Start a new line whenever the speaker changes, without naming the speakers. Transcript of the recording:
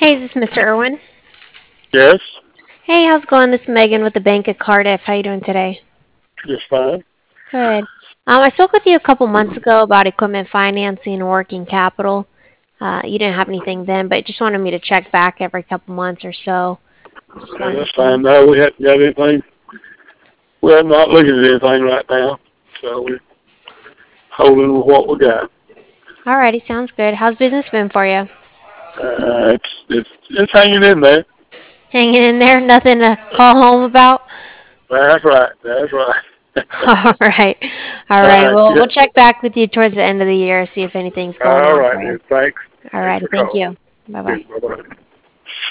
Hey, is this Mr. Irwin?
Yes,
Hey, how's it going? This is Megan with the Bank of Cardiff. How you doing today?
just fine.
Good. I spoke with you a couple months ago about equipment financing and working capital. You didn't have anything then, but just wanted me to check back every couple months or so. Just
Okay,
wanted to
that's
see.
fine. No, we haven't got anything. We're not looking at anything right now, so we're holding with what we got.
Alrighty, sounds good. How's business been for you?
It's hanging in there.
Hanging in there? Nothing to call home about?
That's right. That's right.
All right. All
All
right.
right.
Well,
Yeah.
we'll check back with you towards the end of the year, see if anything's going
All
on
right,
for you.
then. Thanks.
All
Thanks
righty.
for
Thank
calling.
you. Bye bye.
Bye bye.